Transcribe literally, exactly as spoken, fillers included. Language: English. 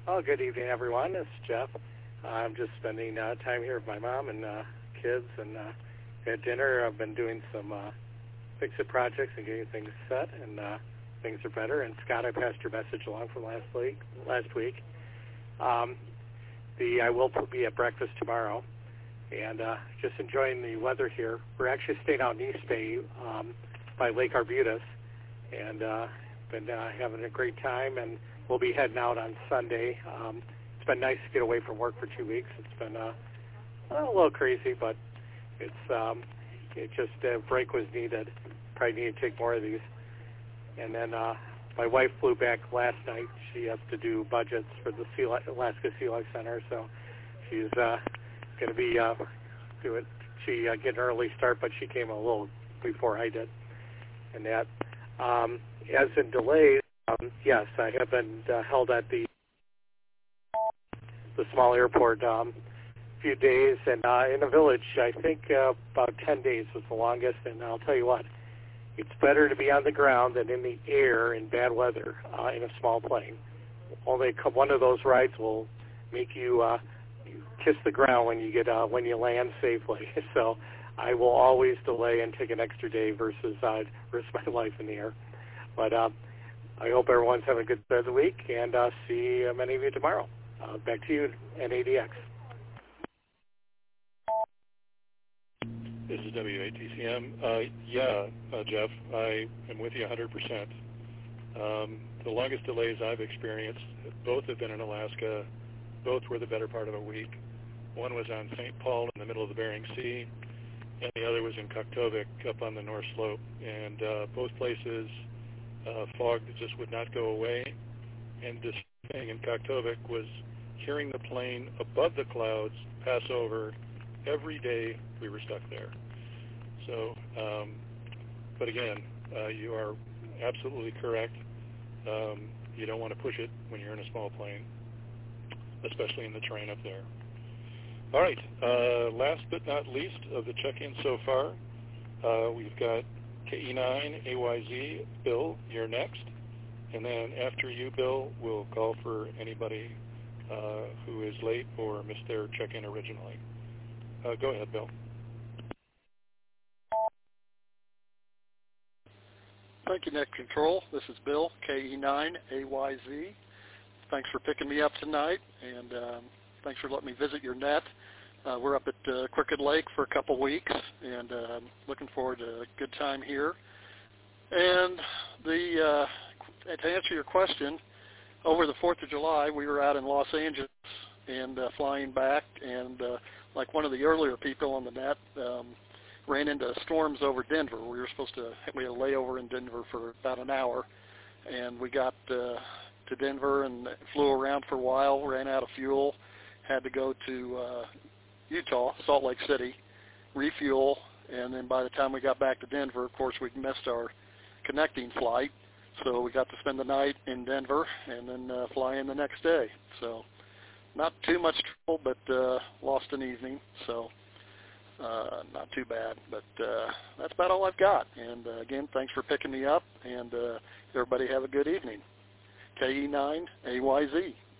Oh, good evening, everyone. It's Jeff. Uh, I'm just spending uh, time here with my mom and uh, kids, and uh, at dinner I've been doing some uh, fix-it projects and getting things set, and uh, things are better. And Scott, I passed your message along from last week. Last week, um, the I will be at breakfast tomorrow, and uh, just enjoying the weather here. We're actually staying out in East Bay um, by Lake Arbutus, and uh, been uh, having a great time. And we'll be heading out on Sunday. Um, it's been nice to get away from work for two weeks. It's been uh, a little crazy, but it's um, it just a break was needed. Probably need to take more of these. And then uh, my wife flew back last night. She has to do budgets for the Sea Life, Alaska Sea Life Center, so she's uh, going to be uh, doing. She uh, get an early start, but she came a little before I did. And that, um, as in delays, um, yes, I have been uh, held at the the small airport um, a few days, and uh, in the village, I think uh, about ten days was the longest. And I'll tell you what, it's better to be on the ground than in the air in bad weather uh, in a small plane. Only one of those rides will make you, uh, you kiss the ground when you get uh, when you land safely. So I will always delay and take an extra day versus uh, risk my life in the air. But uh, I hope everyone's having a good start of the week, and uh, see uh, many of you tomorrow. Uh, back to you, N A D X. This is W A T C M. Uh, yeah, uh, Jeff, I am with you one hundred percent. Um, the longest delays I've experienced, both have been in Alaska. Both were the better part of a week. One was on Saint Paul in the middle of the Bering Sea, and the other was in Kaktovik up on the North Slope. And uh, both places, uh, fog just would not go away. And this thing in Kaktovik was hearing the plane above the clouds pass over. Every day we were stuck there. So, um, but again, uh, you are absolutely correct. Um, you don't want to push it when you're in a small plane, especially in the terrain up there. All right, uh, last but not least of the check-in so far, uh, we've got K E nine A Y Z. Bill, you're next. And then after you, Bill, we'll call for anybody uh, who is late or missed their check-in originally. Uh, go ahead, Bill. Thank you, Net Control. This is Bill, K E nine A Y Z. Thanks for picking me up tonight, and um, thanks for letting me visit your net. Uh, we're up at uh, Crooked Lake for a couple weeks, and uh, looking forward to a good time here. And the uh, to answer your question, over the fourth of July, we were out in Los Angeles and uh, flying back, and uh, like one of the earlier people on the net, um, ran into storms over Denver. We were supposed to, we had a layover in Denver for about an hour, and we got uh, to Denver and flew around for a while, ran out of fuel, had to go to uh, Utah, Salt Lake City, refuel, and then by the time we got back to Denver, of course, we'd missed our connecting flight, so we got to spend the night in Denver and then uh, fly in the next day. So not too much trouble, but uh, lost an evening, so uh, not too bad. But uh, that's about all I've got. And uh, again, thanks for picking me up, and uh, everybody have a good evening. K E nine A Y Z.